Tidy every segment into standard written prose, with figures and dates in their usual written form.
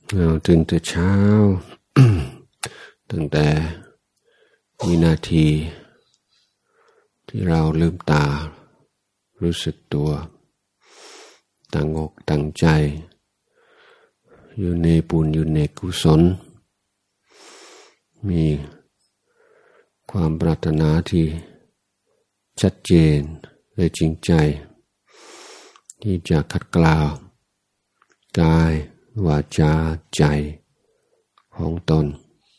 เราตื่นแต่เช้า ตั้งแต่วินาทีที่เราลืมตารู้สึกตัวตั้งอกตั้งใจอยู่ในบุญอยู่ในกุศลมีความปรารถนาที่ชัดเจนและจริงใจที่จะขัดเกลากายวาจาใจของตน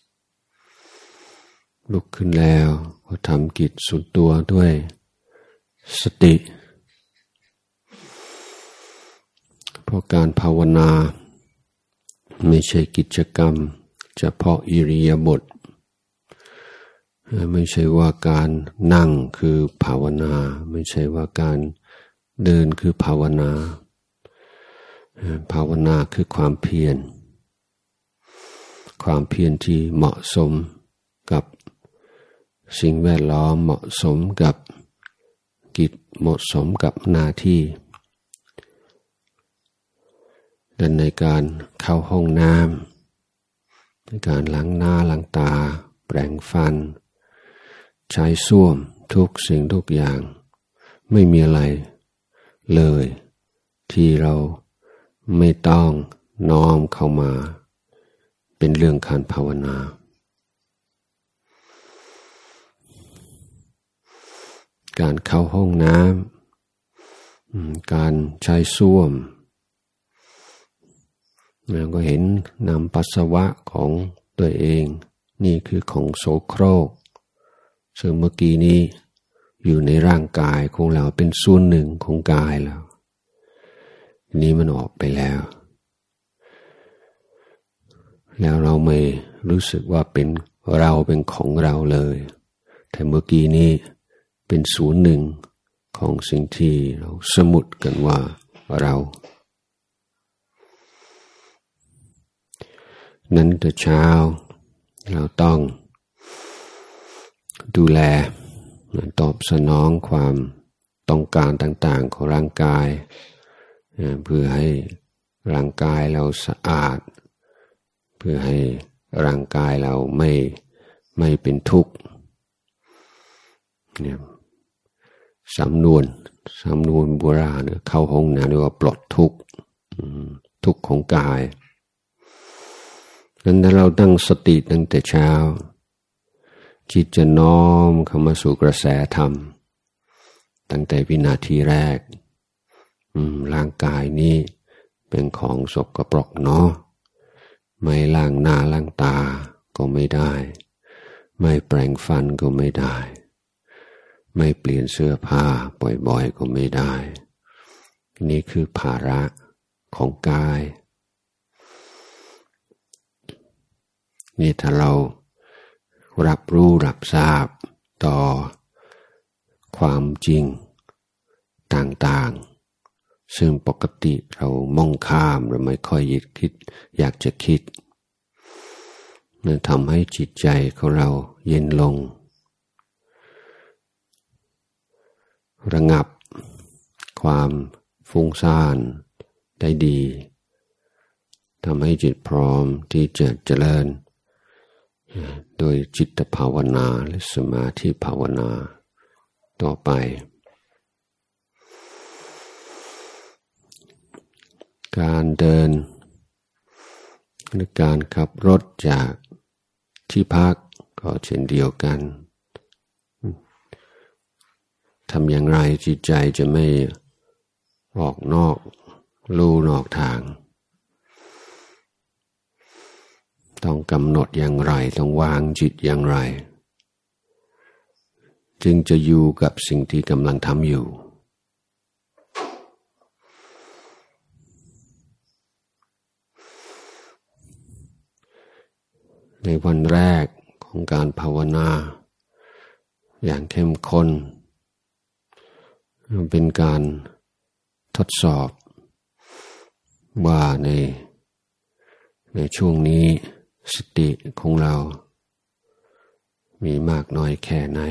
ลุกขึ้นแล้วก็ทำกิจส่วนตัวด้วยสติเพราะการภาวนาไม่ใช่กิจกรรมเฉพาะอิริยาบถไม่ใช่ว่าการนั่งคือภาวนาไม่ใช่ว่าการเดินคือภาวนาภาวนาคือความเพียรที่เหมาะสมกับสิ่งแวดล้อมเหมาะสมกับกิจเหมาะสมกับหน้าที่ดังในการเข้าห้องน้ำในการล้างหน้าล้างตาแปรงฟันใช้ส้วมทุกสิ่งทุกอย่างไม่มีอะไรเลยที่เราไม่ต้องน้อมเข้ามาเป็นเรื่องการภาวนาการเข้าห้องน้ำการใช้ส้วมเราก็เห็นนำปัสสาวะของตัวเองนี่คือของโสโครกซึ่งเมื่อกี้นี้อยู่ในร่างกายของเราเป็นส่วนหนึ่งของกายแล้วนี้มันออกไปแล้วเราไม่รู้สึกว่าเป็นเราเป็นของเราเลยแต่เมื่อกี้นี้เป็นส่วนหนึ่งของสิ่งที่เราสมมุติกันว่าเรานั้นแต่เช้าเราต้องดูแลตอบสนองความต้องการต่างๆของร่างกายเพื่อให้ร่างกายเราสะอาดเพื่อให้ร่างกายเราไม่เป็นทุกข์เนี่ยสำนวนโบราณเข้าห้องน้ำเรียกว่าปลดทุกข์ของกายนั้นถ้าเราตั้งสติตั้งแต่เช้าจิตจะน้อมเข้ามาสู่กระแสธรรมตั้งแต่วินาทีแรกร่างกายนี้เป็นของสกปรกเนาะไม่ล้างหน้าล้างตาก็ไม่ได้ไม่แปรงฟันก็ไม่ได้ไม่เปลี่ยนเสื้อผ้าบ่อยๆก็ไม่ได้นี่คือภาระของกายนี่ถ้าเรารับรู้รับทราบต่อความจริงต่างๆซึ่งปกติเรามองข้ามหรือไม่ค่อยอยากจะคิดมันทำให้จิตใจของเราเย็นลงระงับความฟุ้งซ่านได้ดีทำให้จิตพร้อมที่จะเจริญโดยจิตภาวนาและสมาธิภาวนาต่อไปการเดินหรือการขับรถจากที่พักก็เช่นเดียวกันทำอย่างไรจิตใจจะไม่ออกนอกลู่นอกทางต้องกำหนดอย่างไรต้องวางจิตอย่างไรจึงจะอยู่กับสิ่งที่กำลังทำอยู่ในวันแรกของการภาวนาอย่างเข้มข้นเป็นการทดสอบว่าในช่วงนี้สติของเรามีมากน้อยแค่ไหน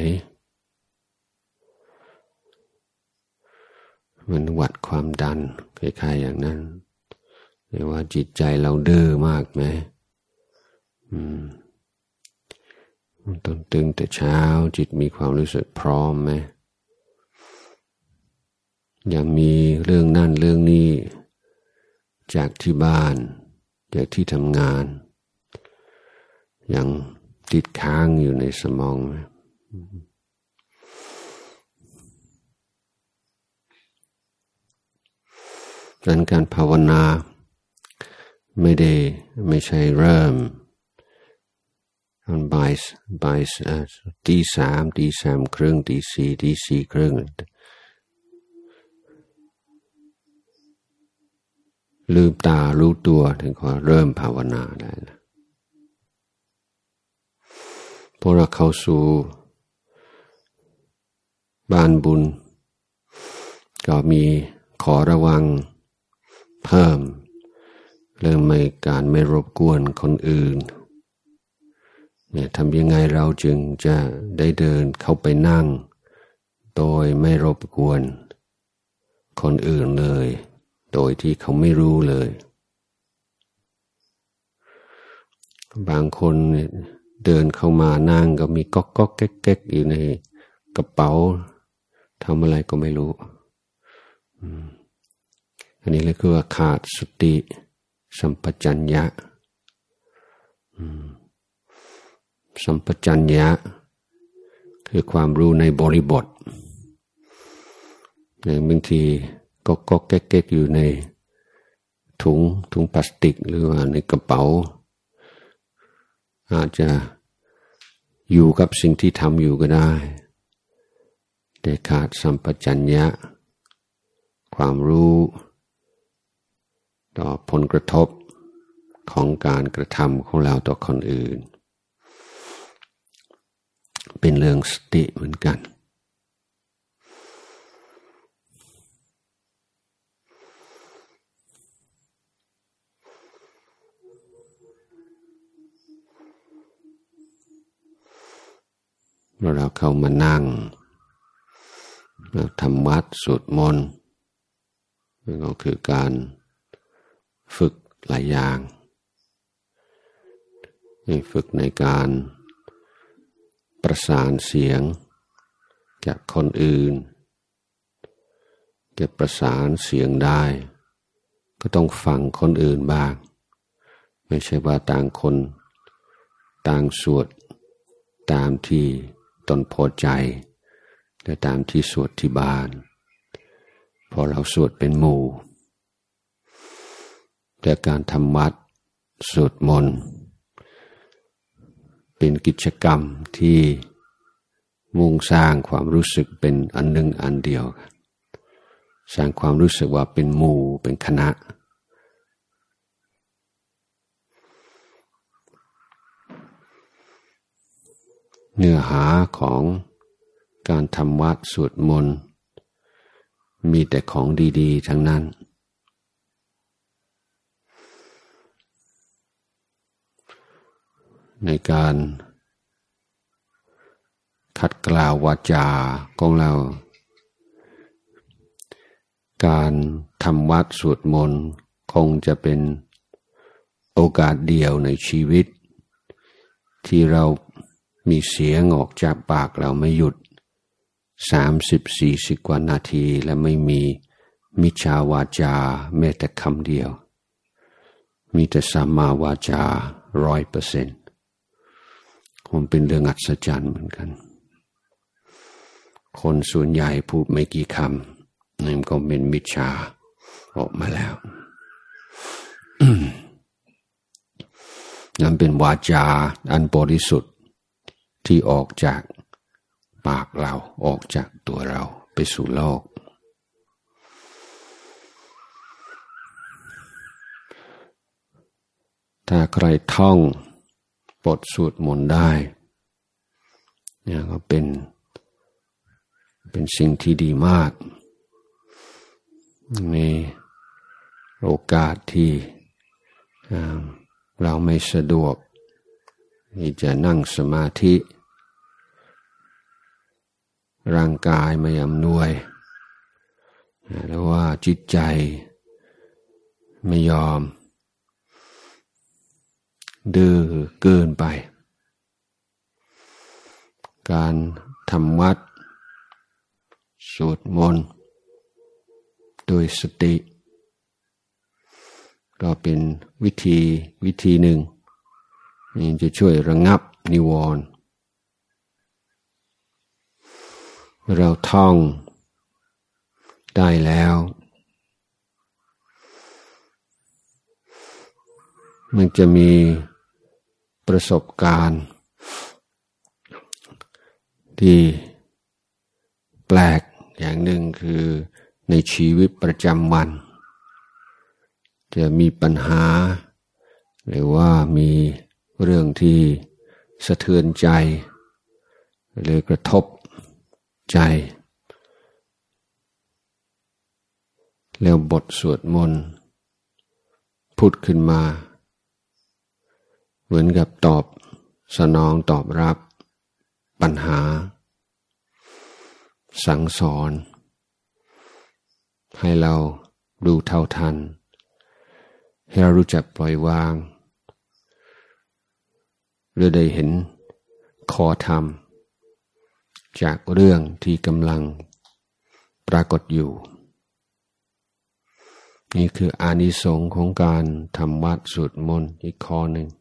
มันวัดความดันคล้ายๆอย่างนั้นไม่ว่าจิตใจเราดื้อมากไหมต้องตื่นแต่เช้าจิตมีความรู้สึกพร้อมไหมยังมีเรื่องนั่นเรื่องนี้จากที่บ้านจากที่ทำงานยังติดค้างอยู่ในสมองไหมดังนั้นการภาวนาไม่ใช่เริ่มตอนบ่ายตีสามครึ่งตีสี่ครึ่งลืมตารู้ตัวถึงขอเริ่มภาวนาได้นะพวกเราเข้าสู่บ้านบุญก็มีขอระวังเพิ่มเรื่องการไม่รบกวนคนอื่นเนี่ยทำยังไงเราจึงจะได้เดินเข้าไปนั่งโดยไม่รบกวนคนอื่นเลยโดยที่เขาไม่รู้เลยบางคนเดินเข้ามานั่งก็มีก๊อกแก๊กอยู่ในกระเป๋าทำอะไรก็ไม่รู้อันนี้เลยคือว่าขาดสติสัมปชัญญะสัมปชัญญะคือความรู้ในบริบทบางทีก็แก๊กอยู่ในถุงพลาสติกหรือว่าในกระเป๋าอาจจะอยู่กับสิ่งที่ทำอยู่ก็ได้แต่ขาดสัมปชัญญะความรู้ต่อผลกระทบของการกระทำของเราต่อคนอื่นเป็นเรื่องสติเหมือนกันเราเข้ามานั่งทำวัดสวดมนต์นั่นก็คือการฝึกหลายอย่างฝึกในการประสานเสียงจากคนอื่นจะประสานเสียงได้ก็ต้องฟังคนอื่นบ้างไม่ใช่ว่าต่างคนต่างสวดตามที่ตนพอใจและตามที่สวดที่บ้านพอเราสวดเป็นหมู่แต่การทำวัดสวดมนต์เป็นกิจกรรมที่มุ่งสร้างความรู้สึกเป็นอันหนึ่งอันเดียวกันสร้างความรู้สึกว่าเป็นหมู่เป็นคณะเนื้อหาของการทำวัดสวดมนต์มีแต่ของดีๆทั้งนั้นในการขัดเกลาววาจาของเราการทำวัดสวดมนต์คงจะเป็นโอกาสเดียวในชีวิตที่เรามีเสียงออกจากปากเราไม่หยุด30-40 กว่านาทีและไม่มีมิจฉาวาจาแม้แต่คำเดียวมีแต่สัมมาวาจา 100%คงเป็นเรื่องอัศจรรย์เหมือนกันคนส่วนใหญ่พูดไม่กี่คำนั่นก็เป็นมิจฉาออกมาแล้ว นั่นเป็นวาจาอันบริสุทธิ์ที่ออกจากปากเราออกจากตัวเราไปสู่โลกถ้าใครท่องบทสวดมนต์ได้เนี่ยก็เป็นสิ่งที่ดีมากในโอกาสที่เราไม่สะดวกที่จะนั่งสมาธิร่างกายไม่อำนวยหรือว่าจิตใจไม่ยอมดื้อเกินไปการทำวัดสวดมนต์โดยสติก็เป็นวิธีหนึ่งนี่จะช่วยระงับนิวรณ์เราท่องได้แล้วมันจะมีประสบการณ์ที่แปลกอย่างหนึ่งคือในชีวิตประจำวันจะมีปัญหาหรือว่ามีเรื่องที่สะเทือนใจหรือกระทบใจแล้วบทสวดมนต์พูดขึ้นมาเหมือนกับตอบสนองตอบรับปัญหาสั่งสอนให้เราดูเท่าทันให้เรารู้จักปล่อยวางหรือได้เห็นข้อธรรมจากเรื่องที่กำลังปรากฏอยู่นี่คืออานิสงส์ของการทำวัดสวดมนต์อีกข้อหนึ่ง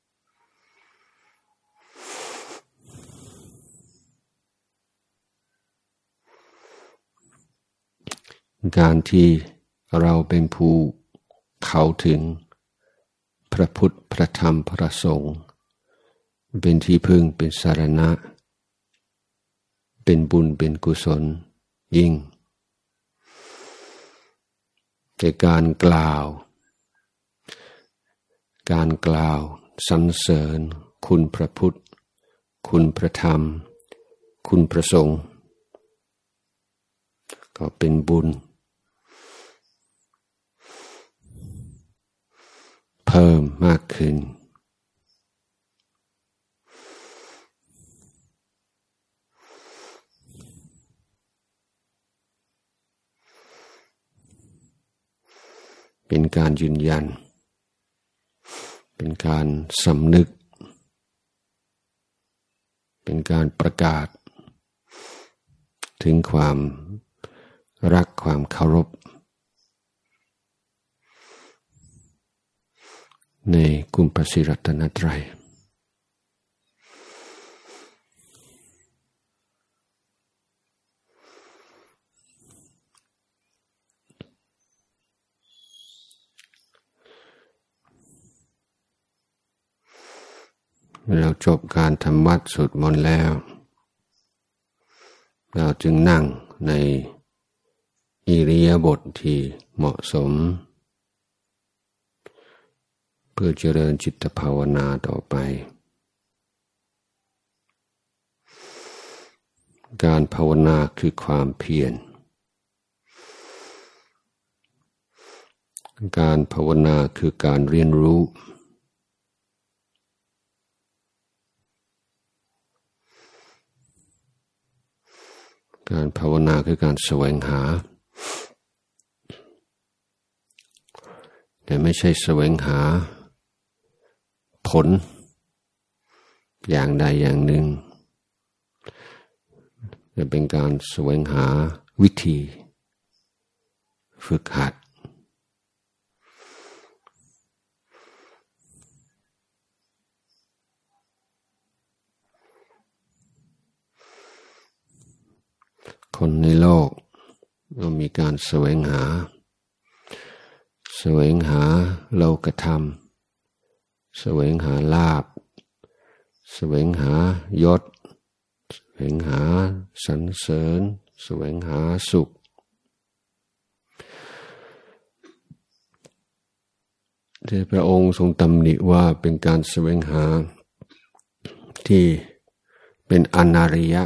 การที่เราเป็นผู้เข้าถึงพระพุทธพระธรรมพระสงฆ์เป็นที่พึ่งเป็นสรณะเป็นบุญเป็นกุศลยิ่งแต่การกล่าวสรรเสริญคุณพระพุทธคุณพระธรรมคุณพระสงฆ์ก็เป็นบุญเพิ่มมากขึ้นเป็นการยืนยันเป็นการสำนึกเป็นการประกาศถึงความรักความเคารพในคุณพระศรีรัตนตรัยเราจบการทำวัดสวดมนต์แล้วเราจึงนั่งในอิริยาบถที่เหมาะสมเพื่อเจริญจิตภาวนาต่อไปการภาวนาคือความเพียรการภาวนาคือการเรียนรู้การภาวนาคือการแสวงหาแต่ไม่ใช่แสวงหาผลอย่างใดอย่างหนึ่งแต่เป็นการแสวงหาวิธีฝึกหัดคนในโลกก็มีการแสวงหาโลกธรรมแสวงหาลาภแสวงหายศแสวงหาสรรเสริญแสวงหาสุขที่พระองค์ทรงตำหนิว่าเป็นการแสวงหาที่เป็นอนาริยะ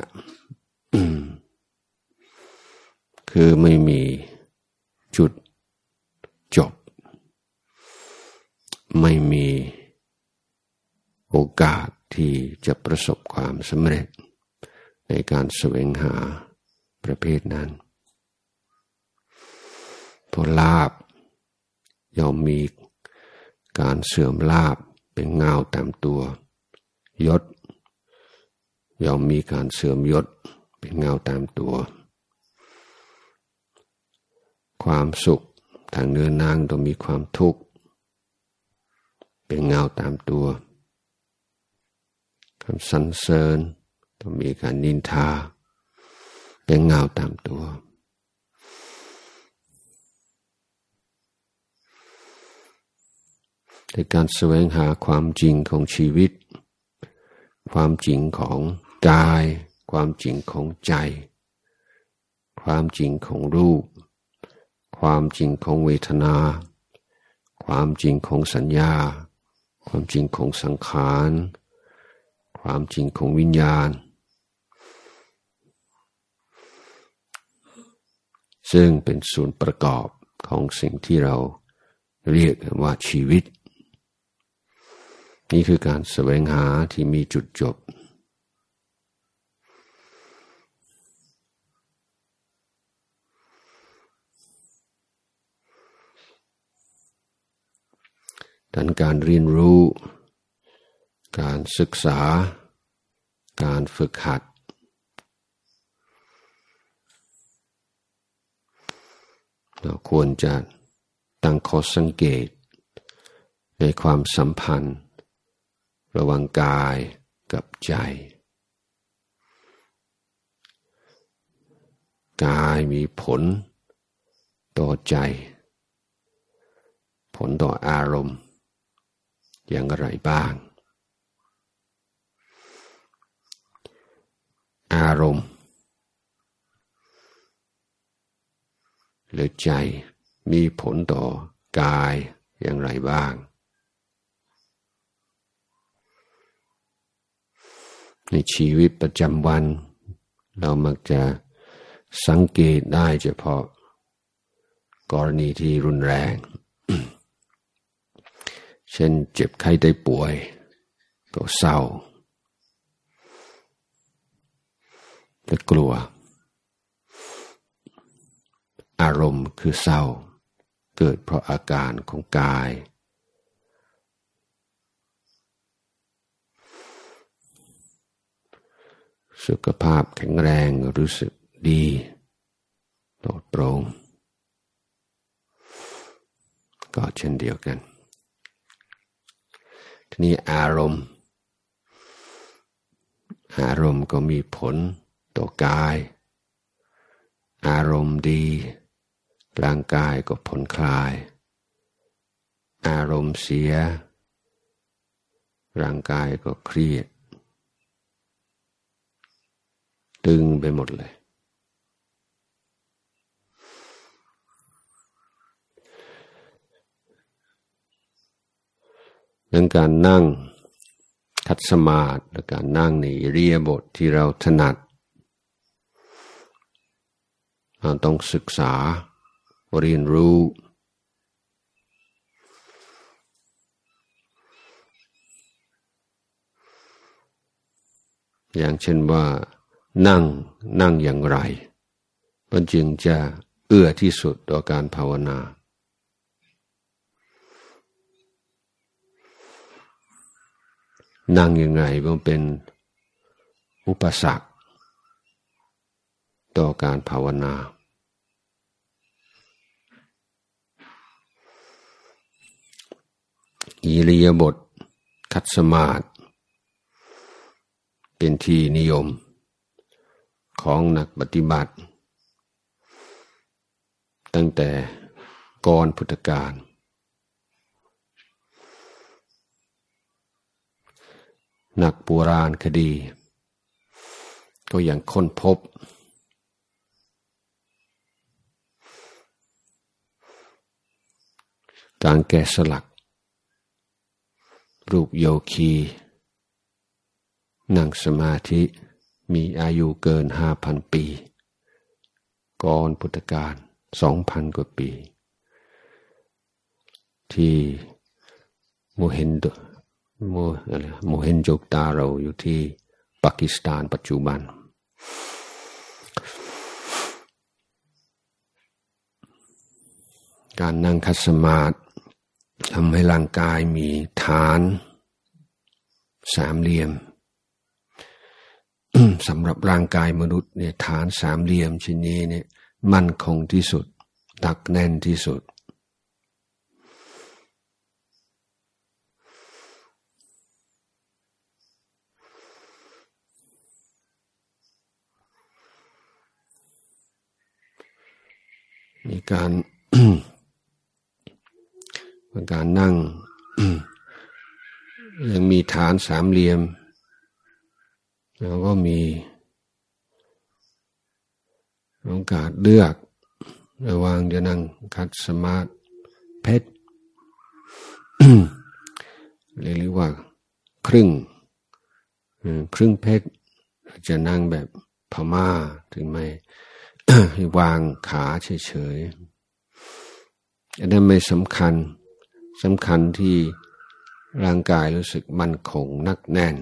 คือไม่มีจุดจบไม่มีโอกาสที่จะประสบความสำเร็จในการแสวงหาประเภทนั้นเพราะลาภย่อมมีการเสื่อมลาภเป็นเงาตามตัวยศย่อมมีการเสื่อมยศเป็นเงาตามตัวความสุขทางเนื้อนางต้องมีความทุกข์เป็นเงาตามตัวคำสรรเสริญต้องมีการนินทาเป็นเงาตามตัวในการแสวงหาความจริงของชีวิตความจริงของกายความจริงของใจความจริงของรูปความจริงของเวทนาความจริงของสัญญาความจริงของสังขารความจริงของวิญญาณซึ่งเป็นส่วนประกอบของสิ่งที่เราเรียกว่าชีวิตนี่คือการแสวงหาที่มีจุดจบดังการเรียนรู้การศึกษาการฝึกหัดเราควรจะตั้งข้อสังเกตในความสัมพันธ์ระหว่างกายกับใจกายมีผลต่อใจผลต่ออารมณ์อย่างไรบ้างอารมณ์หรือใจมีผลต่อกายอย่างไรบ้างในชีวิตประจำวันเรามักจะสังเกตได้เฉพาะกรณีที่รุนแรง เช่นเจ็บไข้ได้ป่วยก็เศร้าและกลัวอารมณ์คือเศร้าเกิดเพราะอาการของกายสุขภาพแข็งแรงรู้สึกดีปลอดโปร่งก็เช่นเดียวกันทีนี้อารมณ์ก็มีผลต่อกายอารมณ์ดีร่างกายก็ผ่อนคลายอารมณ์เสียร่างกายก็เครียดตึงไปหมดเลยดังการนั่งคัดสมาธิและการนั่งในอิริยาบถที่เราถนัดเราต้องศึกษาเรียนรู้อย่างเช่นว่านั่งอย่างไรมันจึงจะเอื้อที่สุดต่อการภาวนานั่งยังไงมันเป็นอุปสรรคต่อการภาวนาอิริยาบถคัดสมาธิเป็นที่นิยมของนักปฏิบัติตั้งแต่ก่อนพุทธกาลนักโบราณคดีก็ยังค้นพบการแกะสลักรูปโยคีนั่งสมาธิมีอายุเกิน 5,000 ปีก่อนพุทธกาล 2,000 กว่าปีที่โมเฮนโจดาโรอยู่ที่ปากีสถานปัจจุบันการนั่งคัดสมาธิทำให้ร่างกายมีฐานสามเหลี่ยม สำหรับร่างกายมนุษย์เนี่ยฐานสามเหลี่ยมชิ้นนี้เนี่ยมั่นคงที่สุดตักแน่นที่สุดมีการนั่ง ยังมีฐานสามเหลี่ยมแล้วก็มีโอกาสเลือกระหว่างจะนั่งคัดสมาธิเพชร เรียกว่าครึ่งเพชรจะนั่งแบบพม่าถึงไม่ ให้วางขาเฉยๆอันนั้นไม่สำคัญที่ร่างกายรู้สึกมั่นคงนักแน่น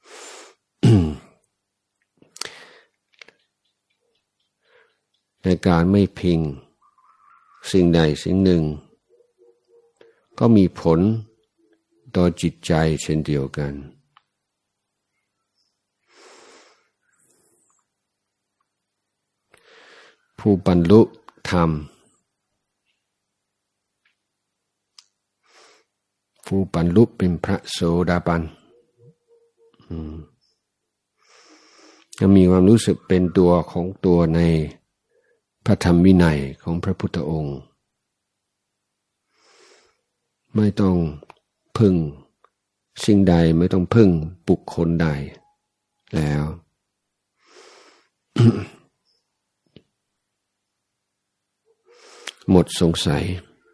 ในการไม่พิงสิ่งใดสิ่งหนึ่งก็มีผลต่อจิตใจเช่นเดียวกันผู้บรรลุธรรมผู้บรรลุเป็นพระโสดาบันจะมีความรู้สึกเป็นตัวของตัวในพระธรรมวินัยของพระพุทธองค์ไม่ต้องพึ่งสิ่งใดไม่ต้องพึ่งบุคคลใดแล้ว หมดสงสัย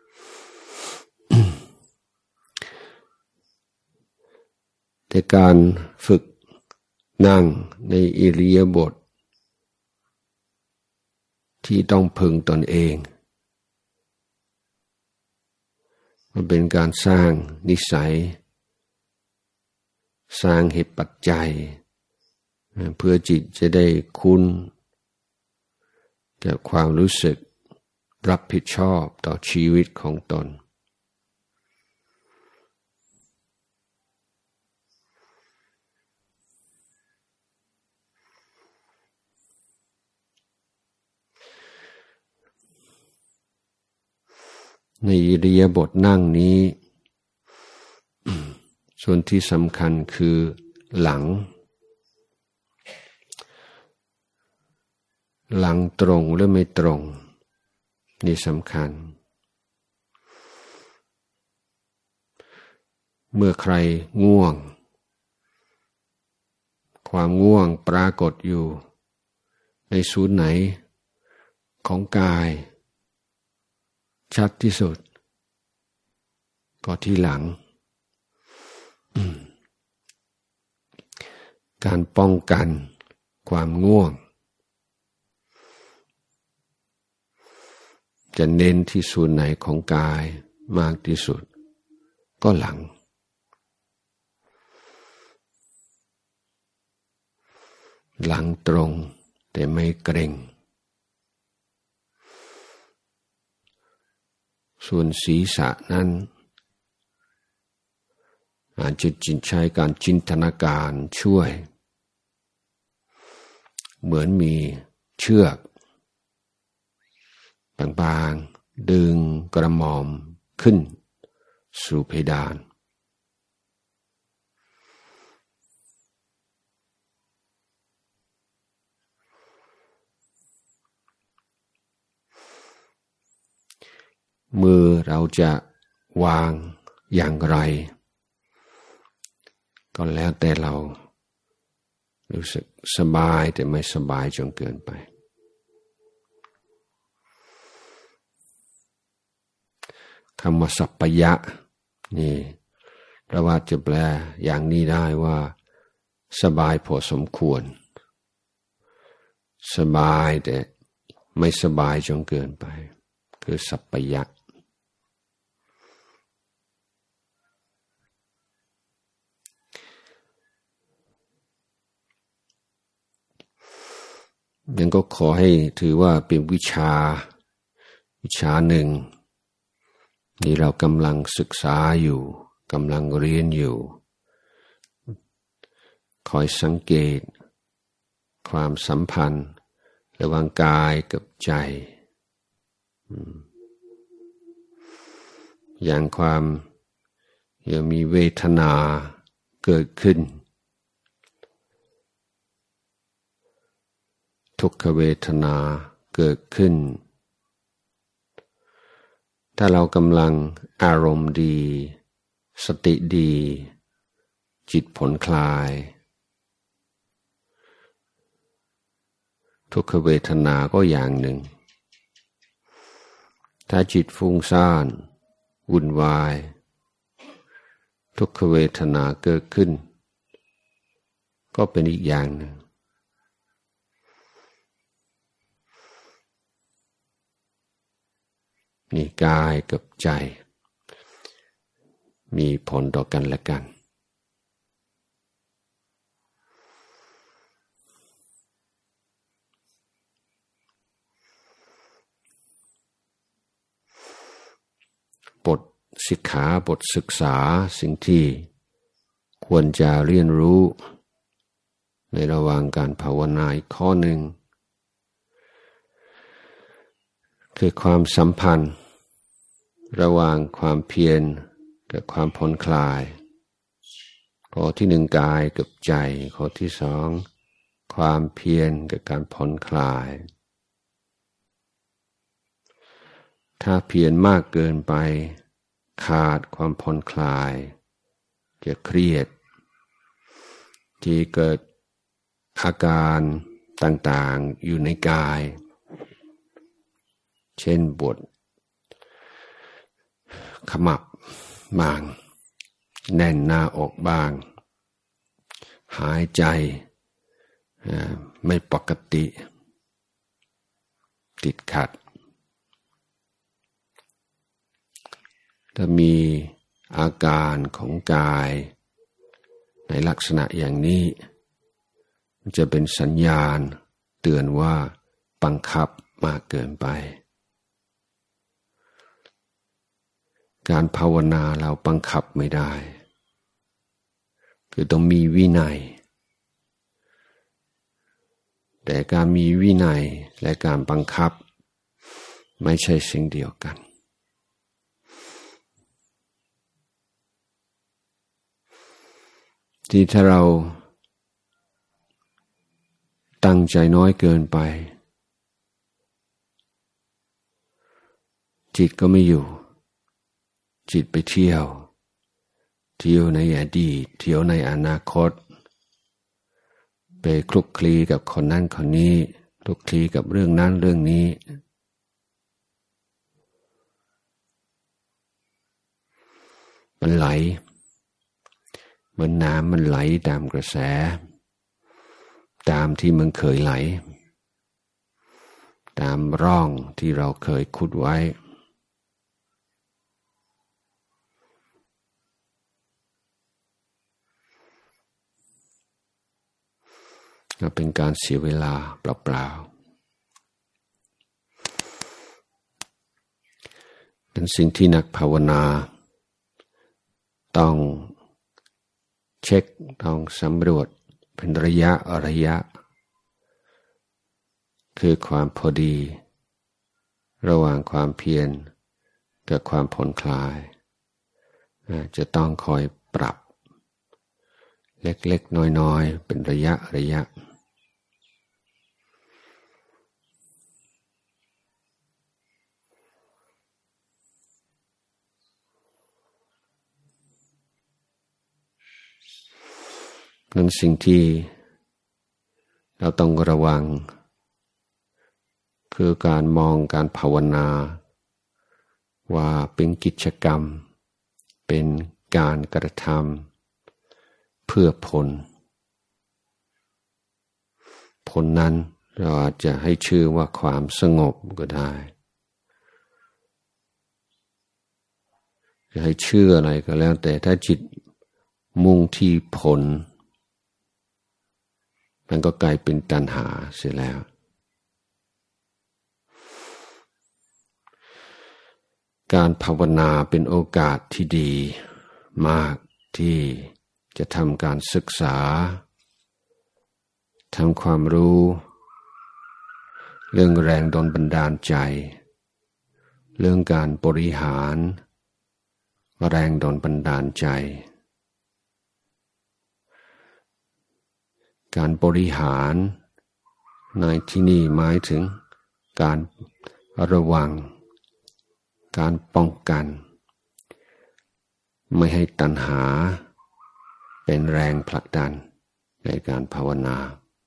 แต่การฝึกนั่งในอิริยาบถที่ต้องพึงตนเองมันเป็นการสร้างนิสัยสร้างเหตุปัจจัยเพื่อจิตจะได้คุ้นกับความรู้สึกรับผิดชอบต่อชีวิตของตนในอิริยาบถนั่งนี้ ส่วนที่สำคัญคือหลังตรงหรือไม่ตรงนี่สำคัญเมื่อใครง่วงความง่วงปรากฏอยู่ในศูนย์ไหนของกายชัดที่สุดก็ที่หลังการป้องกันความง่วงจะเน้นที่ส่วนไหนของกายมากที่สุดก็หลังตรงแต่ไม่เกร็งส่วนศีรษะนั้นอาจจะใช้การจินตนาการช่วยเหมือนมีเชือกบางๆดึงกระหม่อมขึ้นสู่เพดานมือเราจะวางอย่างไรก็แล้วแต่เรารู้สึกสบายแต่ไม่สบายจนเกินไปคำว่าสัปปยะนี่พระว่าจะแปลอย่างนี้ได้ว่าสบายพอสมควรสบายแต่ไม่สบายจนเกินไปคือสัปปยะยังก็ขอให้ถือว่าเป็นวิชาหนึ่งที่เรากำลังศึกษาอยู่กำลังเรียนอยู่คอยสังเกตความสัมพันธ์ระหว่างกายกับใจอย่างความยังมีเวทนาเกิดขึ้นทุกขเวทนาเกิดขึ้นถ้าเรากำลังอารมณ์ดีสติดีจิตผ่อนคลายทุกขเวทนาก็อย่างหนึ่งถ้าจิตฟุ้งซ่านวุ่นวายทุกขเวทนาเกิดขึ้นก็เป็นอีกอย่างหนึ่งนี่กายกับใจมีผลต่อกันและกันบทสิกขาบทศึกษาสิ่งที่ควรจะเรียนรู้ในระหว่างการภาวนาอีกข้อหนึ่งคือความสัมพันธ์ระหว่างความเพียรกับความผ่อนคลายข้อที่หนึ่งกายกับใจข้อที่สองความเพียรกับการผ่อนคลายถ้าเพียรมากเกินไปขาดความผ่อนคลายจะเครียดที่เกิดอาการต่างๆอยู่ในกายเช่นปวดขมับบางแน่นหน้าอกบ้างหายใจไม่ปกติติดขัดถ้ามีอาการของกายในลักษณะอย่างนี้จะเป็นสัญญาณเตือนว่าบังคับมากเกินไปการภาวนาเราบังคับไม่ได้คือต้องมีวินัยแต่การมีวินัยและการบังคับไม่ใช่สิ่งเดียวกันที่ถ้าเราตั้งใจน้อยเกินไปจิตก็ไม่อยู่จิตไปเที่ยวในอดีตเที่ยวในอนาคตไปคลุกคลีกับคนนั้นคนนี้คลุกคลีกับเรื่องนั้นเรื่องนี้มันไหลเหมือนน้ำมันไหลตามกระแสตามที่มันเคยไหลตามร่องที่เราเคยขุดไว้ก็เป็นการเสียเวลาเปล่าๆเป็นสิ่งที่นักภาวนาต้องเช็คต้องสำรวจเป็นระยะคือความพอดีระหว่างความเพียรกับความผ่อนคลายจะต้องคอยปรับเล็กๆน้อยๆเป็นระยะนั้นสิ่งที่เราต้องระวังคือการมองการภาวนาว่าเป็นกิจกรรมเป็นการกระทำเพื่อผลนั้นเราอาจจะให้ชื่อว่าความสงบก็ได้จะให้ชื่ออะไรก็แล้วแต่ถ้าจิตมุ่งที่ผลมันก็กลายเป็นตัณหาเสียแล้วการภาวนาเป็นโอกาสที่ดีมากที่จะทำการศึกษาทำความรู้เรื่องแรงดลบันดาลใจเรื่องการบริหารแรงดลบันดาลใจการบริหารในที่นี้หมายถึงการระวังการป้องกันไม่ให้ตัณหาเป็นแรงผลักดันในการภาวนา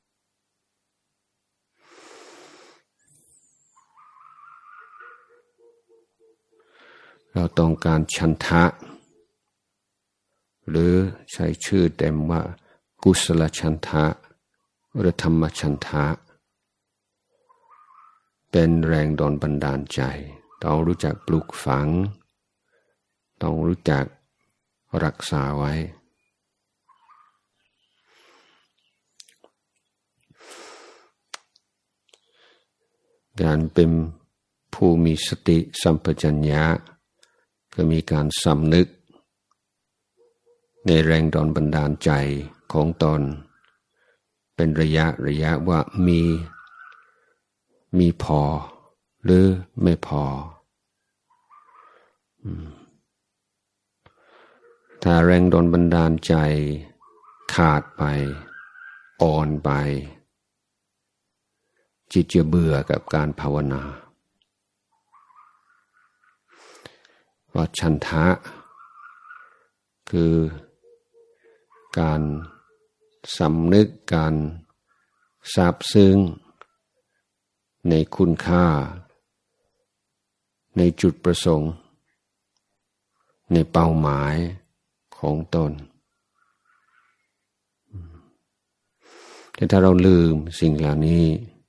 เราต้องการฉันทะหรือใช้ชื่อเต็มว่ากุศลฉันทะหรือธรรมฉันทะเป็นแรงดลบันดาลใจต้องรู้จักปลูกฝังต้องรู้จักรักษาไว้การเป็นผู้มีสติสัมปชัญญะก็มีการสำนึกในแรงดลบันดาลใจของตนเป็นระยะว่ามีพอหรือไม่พอถ้าแรงดลบันดาลใจขาดไปอ่อนไปจิตจะเบื่อกับการภาวนาเพราะฉันทะคือการสำนึกการซาบซึ้งในคุณค่าในจุดประสงค์ในเป้าหมายของตนแต่ถ้าเราลืมสิ่งเหล่านี้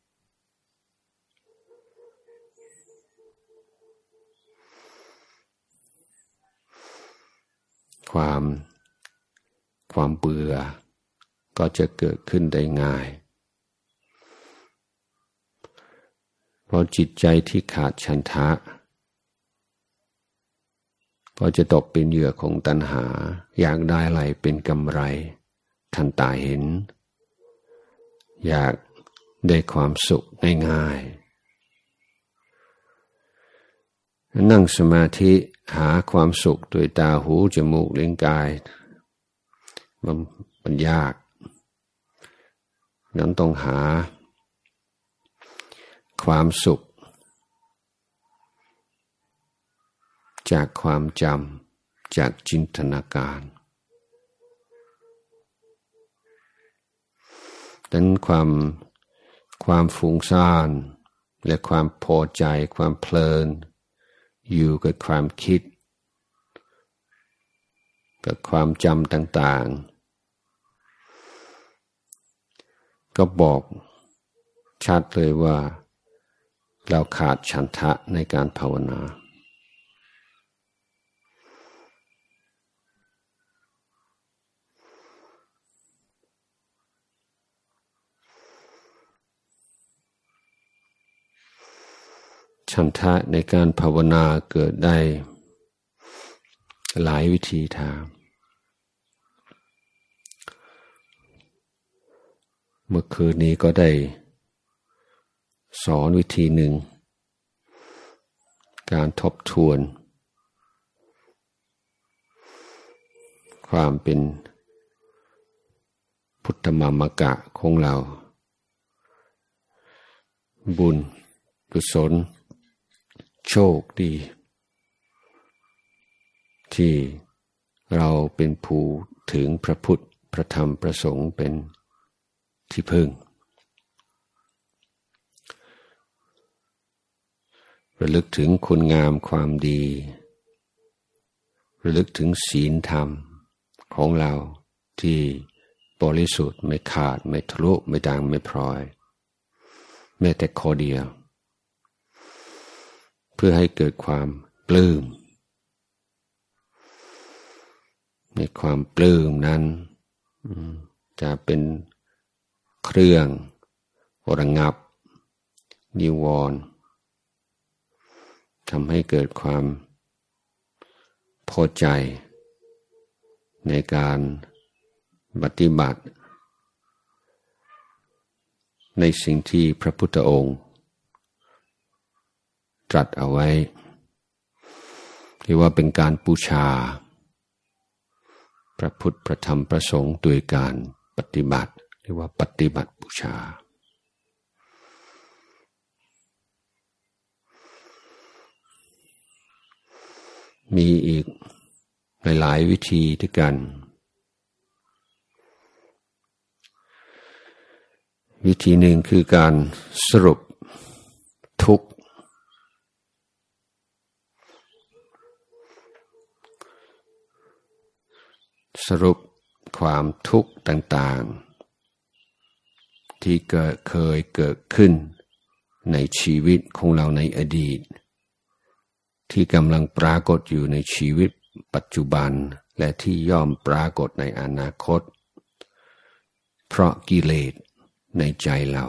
ความเบื่อก็จะเกิดขึ้นได้ง่ายเพราะจิตใจที่ขาดฉันทะก็จะตกเป็นเหยื่อของตัณหาอยากได้อะไรเป็นกำไรทันตาเห็นอยากได้ความสุขง่ายๆนั่งสมาธิหาความสุขด้วยตาหูจมูกลิ้นกายมันยากนั้นต้องหาความสุขจากความจำจากจินตนาการดังนั้นความฟุ้งซ่านและความพอใจความเพลินอยู่กับความคิดกับความจำต่างๆก็บอกชัดเลยว่าเราขาดฉันทะในการภาวนาฉันทะในการภาวนาเกิดได้หลายวิธีทางเมื่อคืนนี้ก็ได้สอนวิธีหนึ่งการทบทวนความเป็นพุทธมามกะของเราบุญกุศลโชคดีที่เราเป็นผู้ถึงพระพุทธพระธรรมพระสงฆ์เป็นที่พึ่งระลึกถึงคุณงามความดีระลึกถึงศีลธรรมของเราที่บริสุทธิ์ไม่ขาดไม่ทะลุไม่ด่างไม่พร้อยแม้แต่ข้อเดียวเพื่อให้เกิดความปลื้มในความปลื้มนั้นจะเป็นเครื่องระงับนิวรณ์ทำให้เกิดความพอใจในการปฏิบัติในสิ่งที่พระพุทธองค์ตรัสเอาไว้ที่ว่าเป็นการบูชาพระพุทธพระธรรมพระสงฆ์โดยการปฏิบัติเรียกว่าปฏิบัติบูชามีอีกหลายวิธีด้วยกันวิธีหนึ่งคือการสรุปทุกข์สรุปความทุกข์ต่างๆที่เคยเกิดขึ้นในชีวิตของเราในอดีตที่กำลังปรากฏอยู่ในชีวิตปัจจุบันและที่ย่อมปรากฏในอนาคตเพราะกิเลสในใจเรา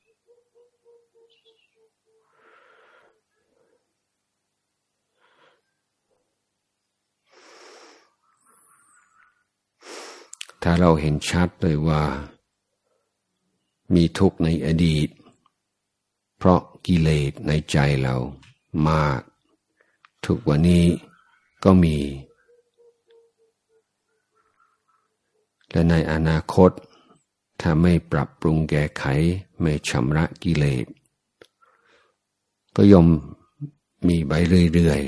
ถ้าเราเห็นชัดเลยว่ามีทุกข์ในอดีตเพราะกิเลสในใจเรามากทุกวันนี้ก็มีและในอนาคตถ้าไม่ปรับปรุงแก้ไขไม่ชำระกิเลสก็ย่อมมีไปเรื่อย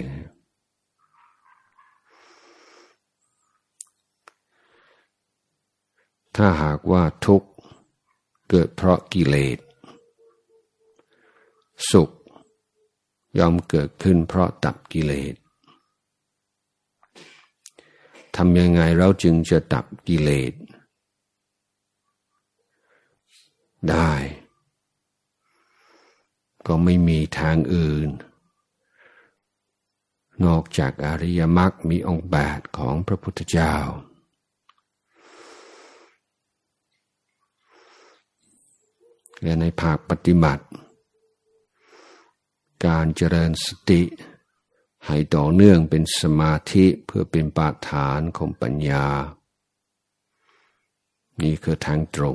ๆถ้าหากว่าทุกข์เกิดเพราะกิเลสสุขย่อมเกิดขึ้นเพราะดับกิเลสทำยังไงเราจึงจะดับกิเลสได้ก็ไม่มีทางอื่นนอกจากอริยมรรคมีองค์แปดของพระพุทธเจ้าและในภาคปฏิบัติการเจริญสติให้ต่อเนื่องเป็นสมาธิเพื่อเป็นบาดฐานของปัญญานี่คือทางตรง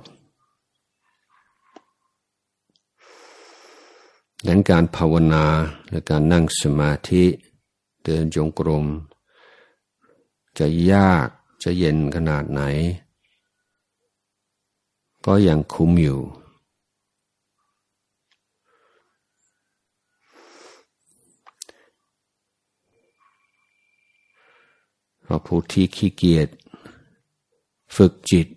ดังนั้นการภาวนาและการนั่งสมาธิเดินจงกรมจะยากจะเย็นขนาดไหนก็ยังคุ้มอยู่เพราะผู้ที่ขี้เกียจฝึกจิต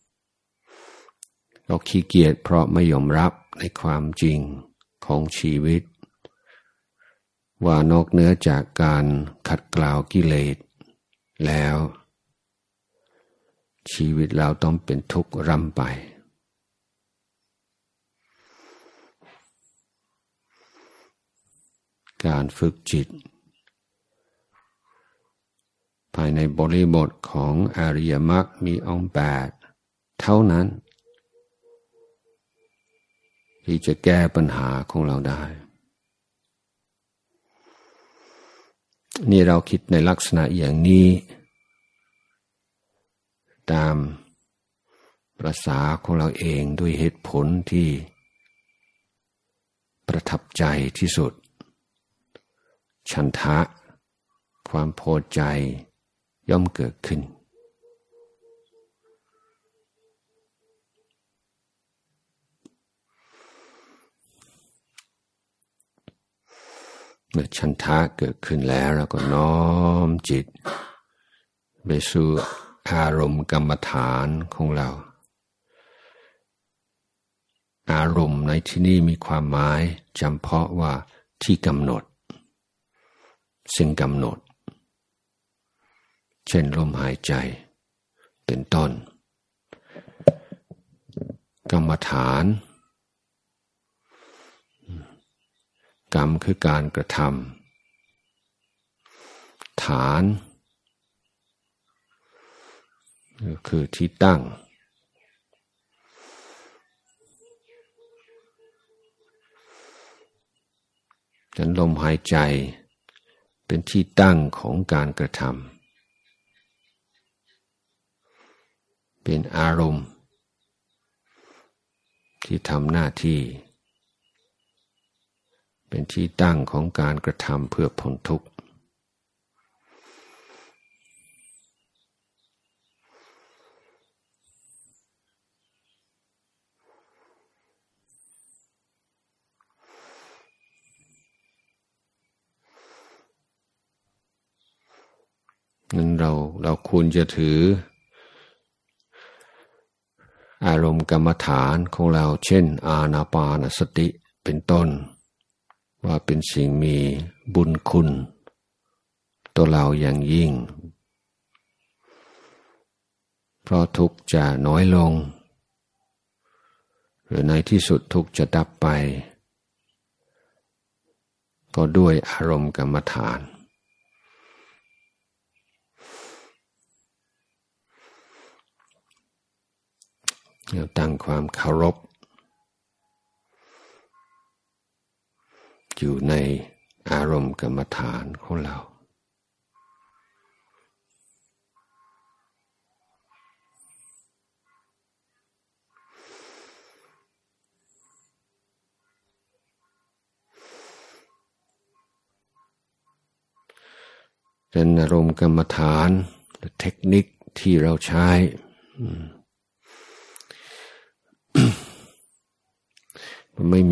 ก็ขี้เกียจเพราะไม่ยอมรับในความจริงของชีวิตว่านอกเหนือจากการขัดเกลากิเลสแล้วชีวิตเราต้องเป็นทุกข์ร่ำไปการฝึกจิตภายในบริบทของอริยมรรคมีองค์แปดเท่านั้นที่จะแก้ปัญหาของเราได้นี่เราคิดในลักษณะอย่างนี้ตามประสาของเราเองด้วยเหตุผลที่ประทับใจที่สุดฉันทะความพอใจย่อมเกิดขึ้นเมื่อฉันทะเกิดขึ้นแล้วเราก็น้อมจิตไปสู่อารมณ์กรรมฐานของเราอารมณ์ในที่นี้มีความหมายจำเพาะว่าที่กำหนดสิ่งกำหนดเช่นลมหายใจเป็นต้นกรรมฐานกรรมคือการกระทำฐานคือที่ตั้งดังนั้นลมหายใจเป็นที่ตั้งของการกระทำเป็นอารมณ์ที่ทำหน้าที่เป็นที่ตั้งของการกระทำเพื่อพ้นทุกข์นั้นเราควรจะถืออารมณ์กรรมฐานของเราเช่นอานาปานสติเป็นต้นว่าเป็นสิ่งมีบุญคุณตัวเราอย่างยิ่งเพราะทุกข์จะน้อยลงหรือในที่สุดทุกข์จะดับไปก็ด้วยอารมณ์กรรมฐานเราตั้งความเคารพอยู่ในอารมณ์กรรมฐานของเราเป็นอารมณ์กรรมฐานหรือเทคนิคที่เราใช้มันไม่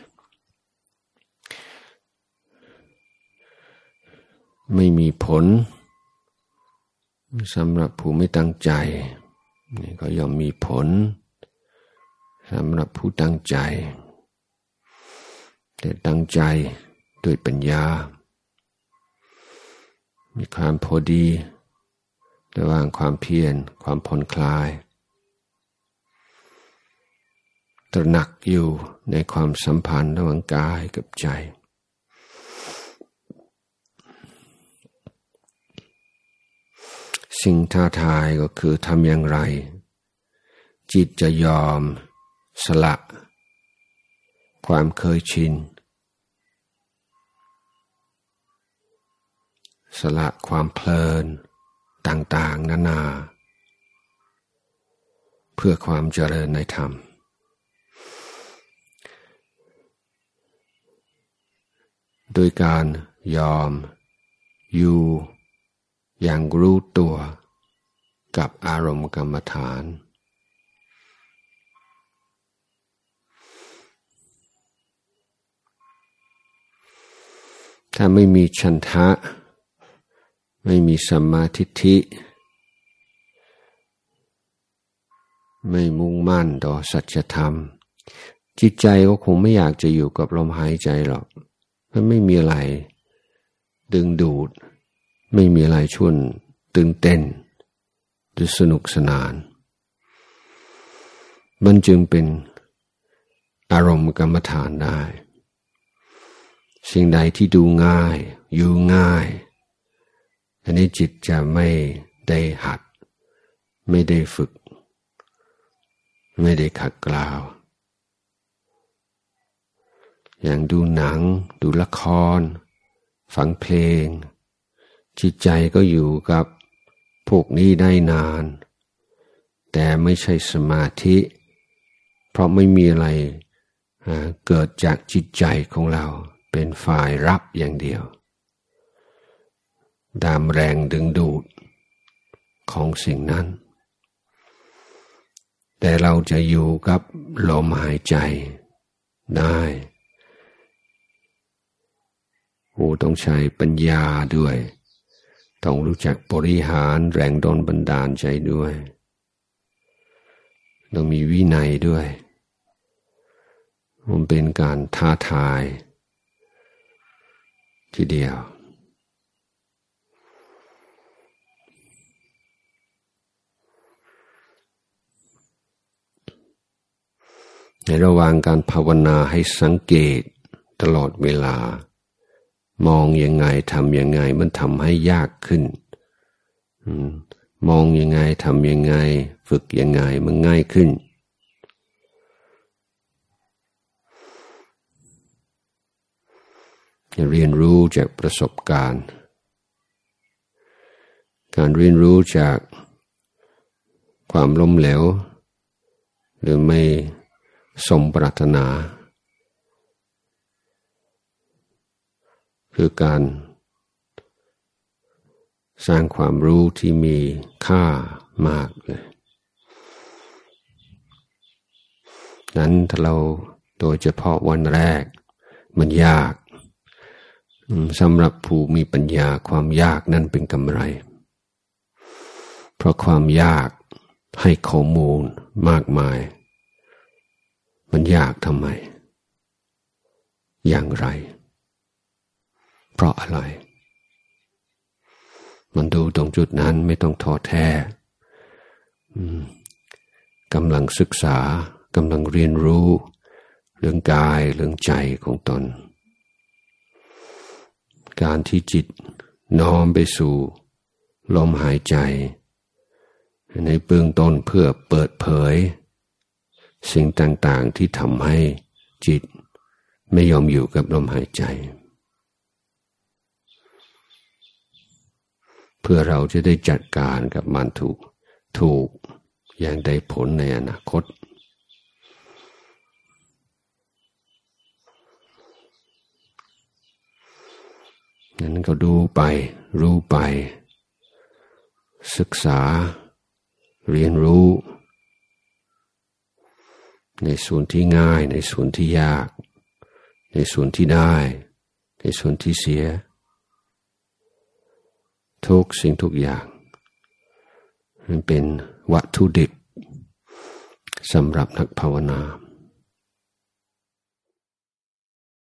มีผลสำหรับผู้ไม่ตั้งใจนี่ก็ย่อมมีผลสำหรับผู้ตั้งใจแต่ตั้งใจด้วยปัญญามีความพอดีระหว่างความเพียรความผ่อนคลายตระหนักอยู่ในความสัมพันธ์ระหว่างกายกับใจสิ่งท้าทายก็คือทำอย่างไรจิตจะยอมสละความเคยชินสละความเพลินต่างๆนานาเพื่อความเจริญในธรรมโดยการยอมอยู่อย่างรู้ตัวกับอารมณ์กรรมฐานถ้าไม่มีฉันทะไม่มีสัมมาทิฏฐิไม่มุ่งมั่นต่อสัจธรรมจิตใจก็คงไม่อยากจะอยู่กับลมหายใจหรอกมันไม่มีอะไรดึงดูดไม่มีอะไรชวนตื่นเต้นหรือสนุกสนานมันจึงเป็นอารมณ์กรรมฐานได้สิ่งใดที่ดูง่ายอยู่ง่ายอันนี้จิตจะไม่ได้หัดไม่ได้ฝึกไม่ได้ขัดเกลาอย่างดูหนังดูละครฟังเพลงจิตใจก็อยู่กับพวกนี้ได้นานแต่ไม่ใช่สมาธิเพราะไม่มีอะไรเกิดจากจิตใจของเราเป็นฝ่ายรับอย่างเดียวตามแรงดึงดูดของสิ่งนั้นแต่เราจะอยู่กับลมหายใจได้ต้องใช้ปัญญาด้วยต้องรู้จักบริหารแรงดลบันดาลใจด้วยต้องมีวินัยด้วยมันเป็นการท้าทายทีเดียวในระหว่างการภาวนาให้สังเกตตลอดเวลามองยังไงทำยังไงมันทำให้ยากขึ้นมองยังไงทำยังไงฝึกยังไงมันง่ายขึ้นเรียนรู้จากประสบการณ์การเรียนรู้จากความล้มเหลวหรือไม่สมปรารถนาคือการสร้างความรู้ที่มีค่ามากเลยนั้นถ้าเราโดยเฉพาะวันแรกมันยากสำหรับผู้มีปัญญาความยากนั้นเป็นกำไรเพราะความยากให้ข้อมูลมากมายมันยากทำไมอย่างไรเพราะอะไรมันดูตรงจุดนั้นไม่ต้องท้อแท้กำลังศึกษากำลังเรียนรู้เรื่องกายเรื่องใจของตนการที่จิตน้อมไปสู่ลมหายใจในเบื้องต้นเพื่อเปิดเผยสิ่งต่างๆที่ทำให้จิตไม่ยอมอยู่กับลมหายใจเพื่อเราจะได้จัดการกับมันถูกอย่างได้ผลในอนาคตนั้นก็ดูไปรู้ไปศึกษาเรียนรู้ในส่วนที่ง่ายในส่วนที่ยากในส่วนที่ได้ในส่วนที่เสียทุกสิ่งทุกอย่างมันเป็นวัตถุดิบสำหรับนักภาวนา